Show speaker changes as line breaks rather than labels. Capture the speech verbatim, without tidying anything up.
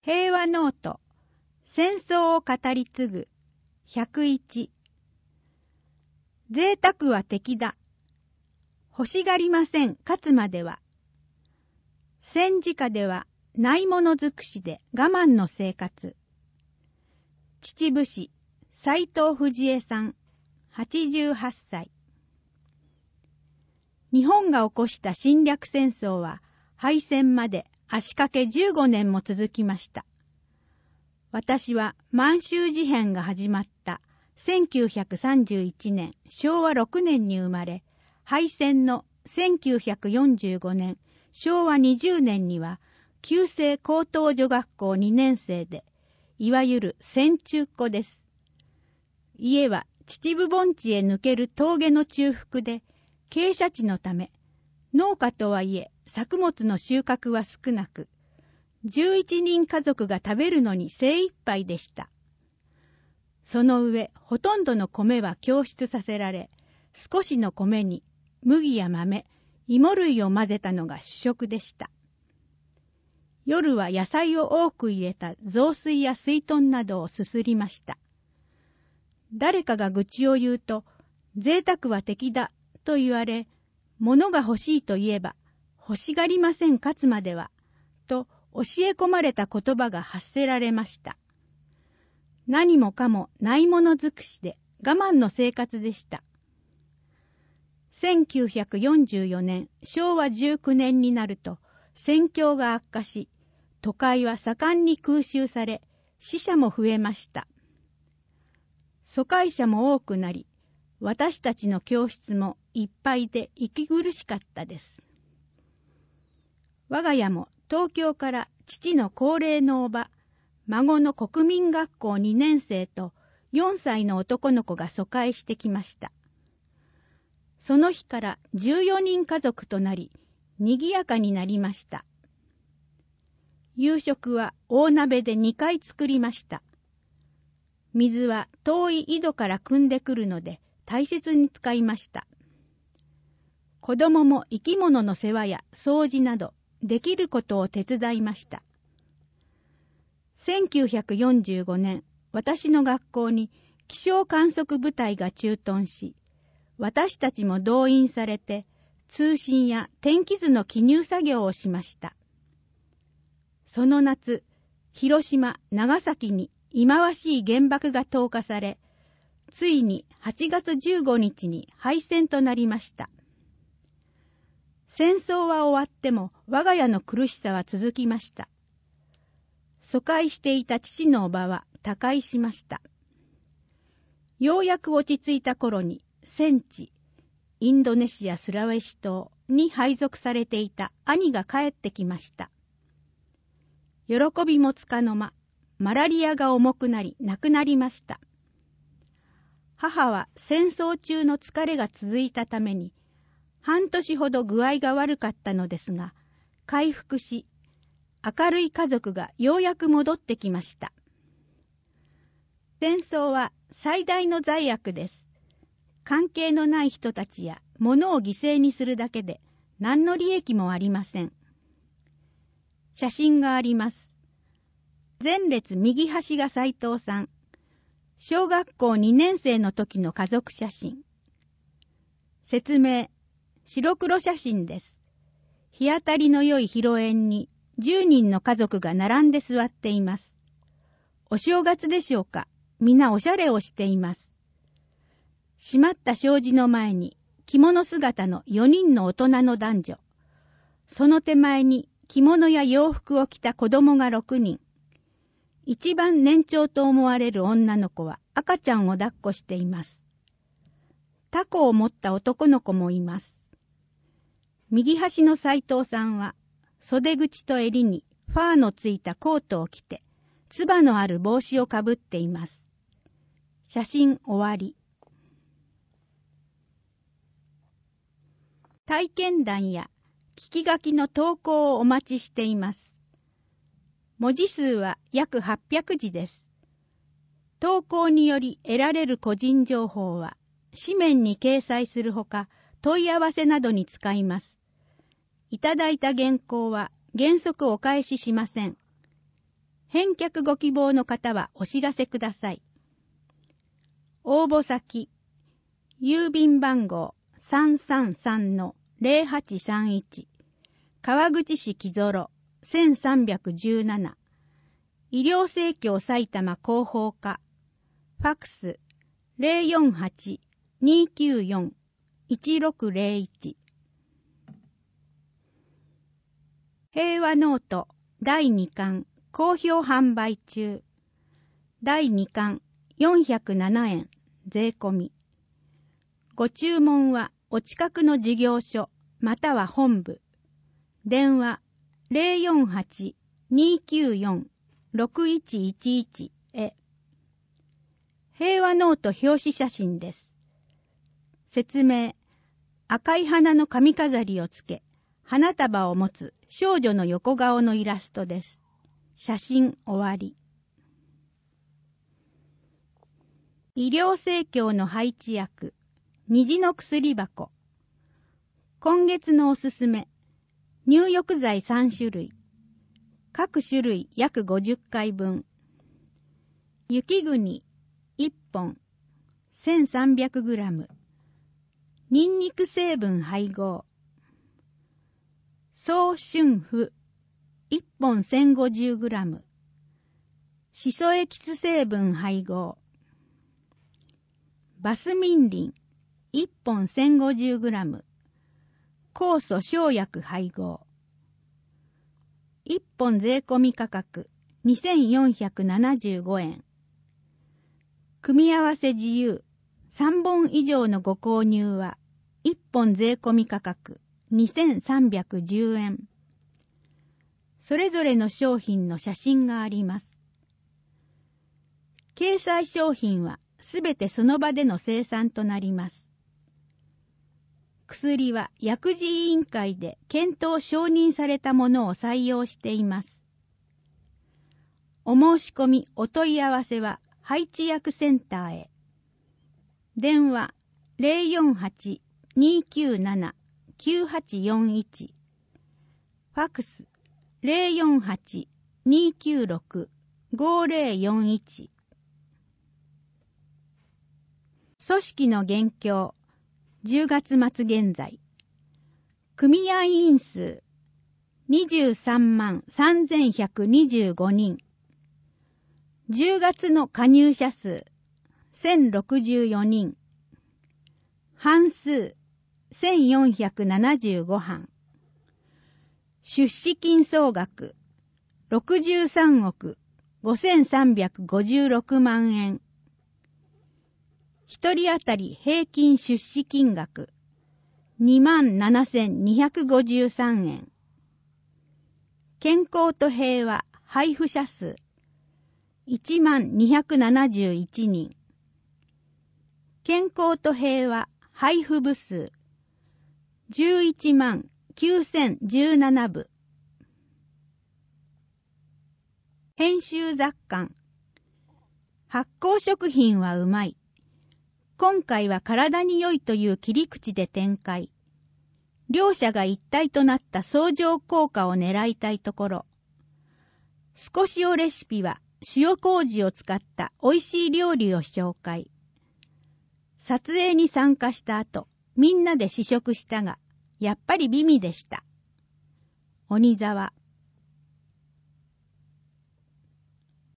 平和ノート、戦争を語り継ぐ、ひゃくいち。贅沢は敵だ。欲しがりません、勝つまでは。戦時下では、ないもの尽くしで我慢の生活。秩父市、斉藤藤江さん、はちじゅうはっさい。日本が起こした侵略戦争は、敗戦まで足掛けじゅうごねんも続きました。私は満州事変が始まったせんきゅうひゃくさんじゅういちねんしょうわろくねんに生まれ、敗戦のせんきゅうひゃくよんじゅうごねんしょうわにじゅうねんには旧制高等女学校にねんせいで、いわゆる戦中っ子です。家は秩父盆地へ抜ける峠の中腹で、傾斜地のため、農家とはいえ作物の収穫は少なく、じゅういちにん家族が食べるのに精一杯でした。その上、ほとんどの米は供出させられ、少しの米に麦や豆、芋類を混ぜたのが主食でした。夜は野菜を多く入れた雑炊や水豚などをすすりました。誰かが愚痴を言うと、贅沢は敵だと言われ、物が欲しいと言えば、欲しがりません勝つまでは、と教え込まれた言葉が発せられました。何もかもないもの尽くしで我慢の生活でした。せんきゅうひゃくよんじゅうよねんしょうわじゅうきゅうねんになると、戦況が悪化し、都会は盛んに空襲され、死者も増えました。疎開者も多くなり、私たちの教室もいっぱいで息苦しかったです。我が家も東京から父の高齢のおば、孫の国民学校にねんせいとよんさいの男の子が疎開してきました。その日からじゅうよにん家族となり、にぎやかになりました。夕食は大鍋でにかい作りました。水は遠い井戸から汲んでくるので大切に使いました。子供も生き物の世話や掃除などできることを手伝いました。せんきゅうひゃくよんじゅうごねん、私の学校に気象観測部隊が駐屯し、私たちも動員されて通信や天気図の記入作業をしました。その夏、広島、長崎に忌まわしい原爆が投下され、ついにはちがつじゅうごにちに敗戦となりました。戦争は終わっても我が家の苦しさは続きました。疎開していた父のおばは他界しました。ようやく落ち着いた頃に戦地、インドネシア・スラウェシ島に配属されていた兄が帰ってきました。喜びもつかの間、マラリアが重くなり亡くなりました。母は戦争中の疲れが続いたために、半年ほど具合が悪かったのですが、回復し、明るい家族がようやく戻ってきました。戦争は最大の罪悪です。関係のない人たちや物を犠牲にするだけで何の利益もありません。写真があります。前列右端が斉藤さん。小学校にねんせいの時の家族写真。説明。白黒写真です。日当たりの良い広縁にじゅうにんの家族が並んで座っています。お正月でしょうか。みんなおしゃれをしています。閉まった障子の前に着物姿のよにんの大人の男女。その手前に着物や洋服を着た子供がろくにん。一番年長と思われる女の子は赤ちゃんを抱っこしています。タコを持った男の子もいます。右端の斉藤さんは袖口と襟にファーのついたコートを着て、つばのある帽子をかぶっています。写真終わり。体験談や聞き書きの投稿をお待ちしています。文字数は約はっぴゃくじです。投稿により得られる個人情報は紙面に掲載するほか問い合わせなどに使います。いただいた原稿は原則お返ししません。 返却ご希望の方はお知らせください。応募先、郵便番号 さんさんさんのゼロはちさんいち 川口市木曽せんさんびゃくじゅうなな医療生協埼玉広報課ファックス ゼロよんはち にきゅうよん いちろくゼロいち 平和ノートだいにかん好評販売中。だいにかんよんひゃくななえん税込み。ご注文はお近くの事業所または本部。電話 ゼロよんはち にきゅうよん ろくいちいちいち へ。平和ノート表紙写真です。説明。赤い花の髪飾りをつけ、花束を持つ少女の横顔のイラストです。写真終わり。医療生協の配置薬、虹の薬箱。今月のおすすめ、入浴剤さんしゅるい。各種類約ごじゅっかいぶん。雪国いっぽん、せんさんびゃくグラム。ニンニク成分配合。総春布いっぽんせんごじゅうグラム。シソエキス成分配合。バスミンリンいっぽんせんごじゅうグラム。酵素生薬配合。いっぽん税込み価格にせんよんひゃくななじゅうごえん。組み合わせ自由。さんぼん以上のご購入はいっぽん税込み価格にせんさんびゃくじゅうえん。それぞれの商品の写真があります。掲載商品はすべてその場での生産となります。薬は薬事委員会で検討承認されたものを採用しています。お申し込みお問い合わせは配置薬センターへ。電話 ゼロよんはち にきゅうなな きゅうはちよんいち。ファックス ゼロよんはち にきゅうろく ごゼロよんいち。組織の現況。じゅうがつ末現在。組合員数にじゅうさんまんさんぜんひゃくにじゅうごにん。じゅうがつの加入者数せんろくじゅうよにん。半数せんよんひゃくななじゅうごはん。出資金総額ろくじゅうさんおくごせんさんびゃくごじゅうろくまんえん。一人当たり平均出資金額にまんななせんにひゃくごじゅうさんえん。健康と平和配布者数いちまんにひゃくななじゅういちにん。健康と平和配布部数じゅういちまんきゅうせんじゅうななぶ。編集雑感。発酵食品はうまい。今回は体に良いという切り口で展開。両者が一体となった相乗効果を狙いたいところ。少しおレシピは塩麹を使った美味しい料理を紹介。撮影に参加した後、みんなで試食したが、やっぱり美味でした。鬼沢。